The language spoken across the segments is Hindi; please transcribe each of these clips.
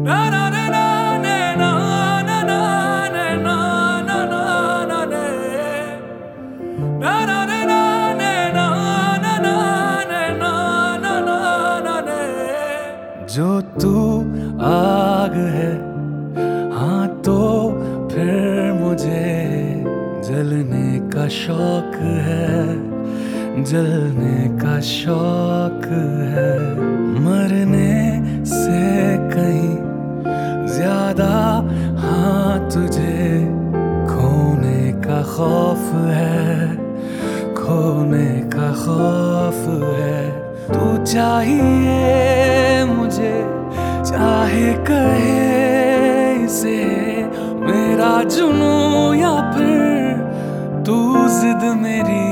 जो तू आग है, हाँ तो फिर मुझे जलने का शौक है, जलने का शौक है। मरने से कहीं ज्यादा हाँ तुझे खोने का खौफ है, खोने का खौफ है। तू चाहिए मुझे, चाहे कहे इसे मेरा जुनू या फिर तू जिद मेरी।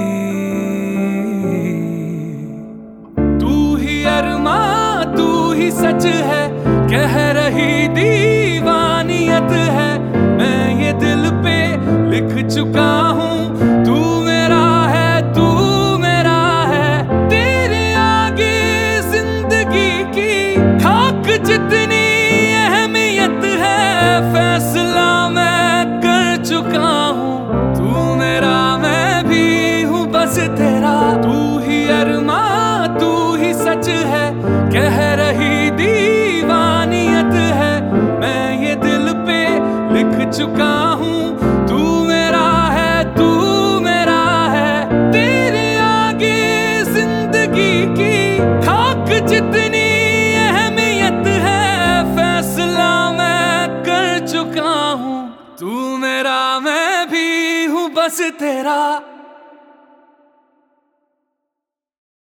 तू ही अरमा, तू ही सच है, कह रही दीवानियत है। मैं ये दिल पे लिख चुका हूँ, तू मेरा है, तू मेरा है। तेरे आगे जिंदगी की खाक जितनी अहमियत है, फैसला मैं कर चुका हूँ। तू मेरा, मैं भी हूँ बस तेरा। तू ही अरमा, तू ही सच है, कह रही दीवानियत है। मैं ये दिल पे लिख चुका हूँ, तू मेरा है, तू मेरा है। तेरे आगे जिंदगी की खाक जितनी अहमियत है, फैसला मैं कर चुका हूँ। तू मेरा, मैं भी हूँ बस तेरा।